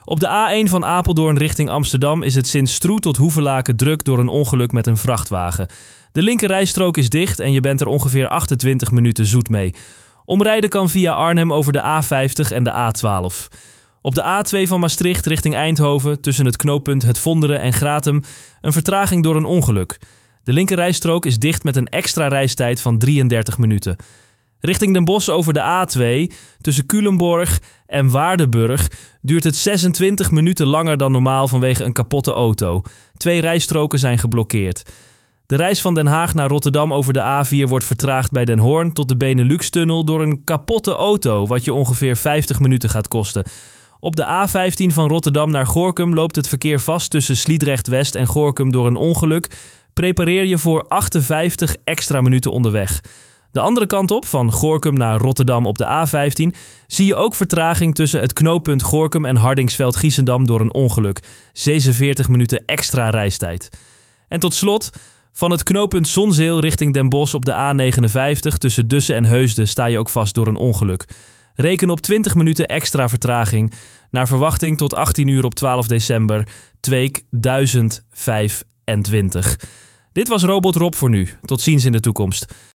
Op de A1 van Apeldoorn richting Amsterdam is het sinds Stroe tot Hoevelaken druk door een ongeluk met een vrachtwagen. De linkerrijstrook is dicht en je bent er ongeveer 28 minuten zoet mee. Omrijden kan via Arnhem over de A50 en de A12. Op de A2 van Maastricht richting Eindhoven tussen het knooppunt Het Vonderen en Gratum een vertraging door een ongeluk. De linkerrijstrook is dicht met een extra reistijd van 33 minuten. Richting Den Bosch over de A2 tussen Culemborg en Waardenburg duurt het 26 minuten langer dan normaal vanwege een kapotte auto. 2 rijstroken zijn geblokkeerd. De reis van Den Haag naar Rotterdam over de A4 wordt vertraagd bij Den Hoorn tot de Benelux-tunnel door een kapotte auto, wat je ongeveer 50 minuten gaat kosten. Op de A15 van Rotterdam naar Gorinchem loopt het verkeer vast tussen Sliedrecht-West en Gorinchem door een ongeluk. Prepareer je voor 58 extra minuten onderweg. De andere kant op, van Gorinchem naar Rotterdam op de A15, zie je ook vertraging tussen het knooppunt Gorinchem en Hardingsveld-Giessendam door een ongeluk. 46 minuten extra reistijd. En tot slot, van het knooppunt Zonzeel richting Den Bosch op de A59 tussen Dussen en Heusden sta je ook vast door een ongeluk. Reken op 20 minuten extra vertraging. Naar verwachting tot 18 uur op 12 december, Tweek 1025. Dit was Robot Rob voor nu. Tot ziens in de toekomst.